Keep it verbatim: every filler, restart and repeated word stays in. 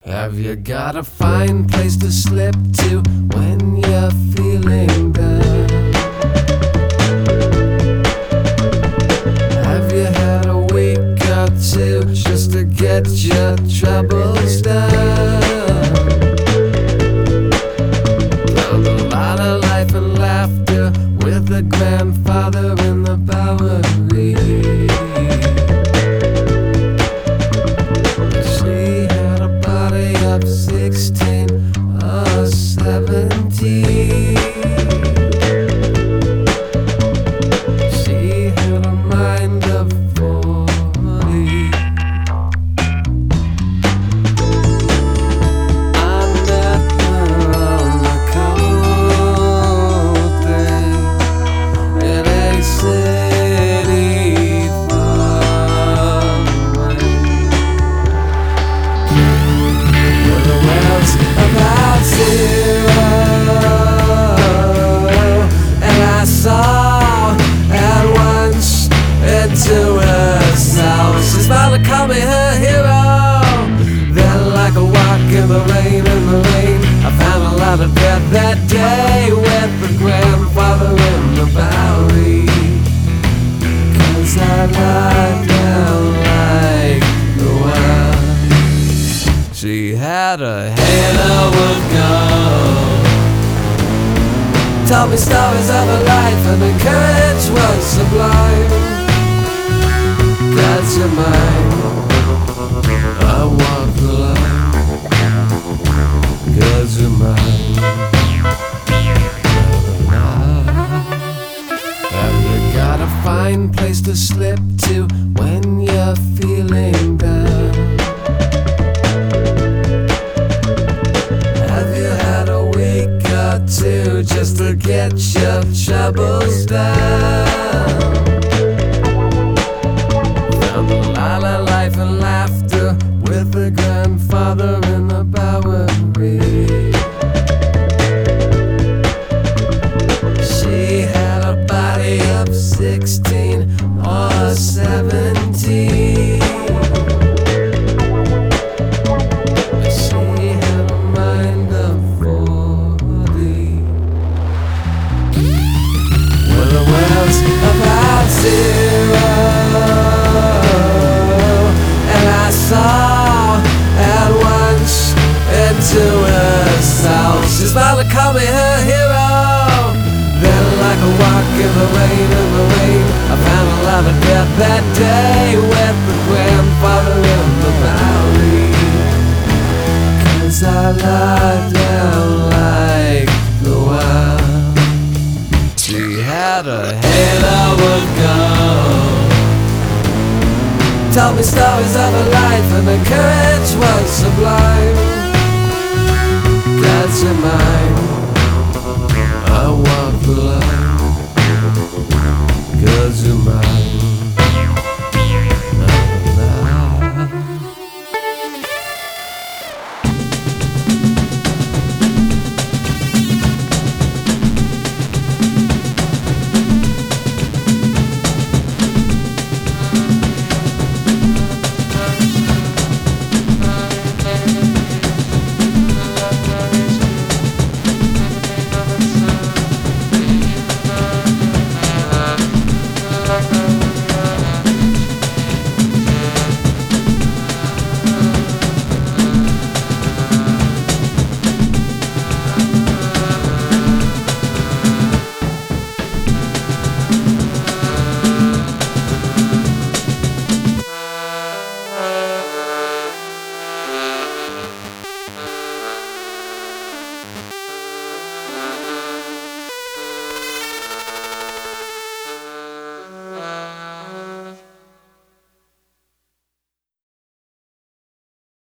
Have you got a fine place to slip to when you're feeling down? Have you had a week or two just to get your troubles down? Found a lot of life and laughter with a grandfather in the Bowery. Sixteen or seventeen, she had a mind of forty. I met her on a cold day in a city far away. The world's about zero, and I saw at once into herself. She smiled and called me her hero. Then, like a walk in the rain, in the rain, I found a lot of death that day with the grandfather in the Bowery. 'Cause I lied down like the wild. She had a halo of gold, told me stories of her life, and her courage was sublime. God's your mind, I walk the line. God's your mind. Have you got a fine place to slip to when you're feeling down? To just to get your troubles down. Found a lot of life and laughter with a grandfather in the Bowery. She had a body of sixteen or seventeen. About zero, and I saw at once into herself. She smiled and called me her hero. Then, like a walk in the rain, in the rain, I found a lot of death that day with the grandfather in the Bowery. 'Cause I lied down like the wild. She had a halo of gold, told me stories of her life, and her courage was sublime. God's your mind.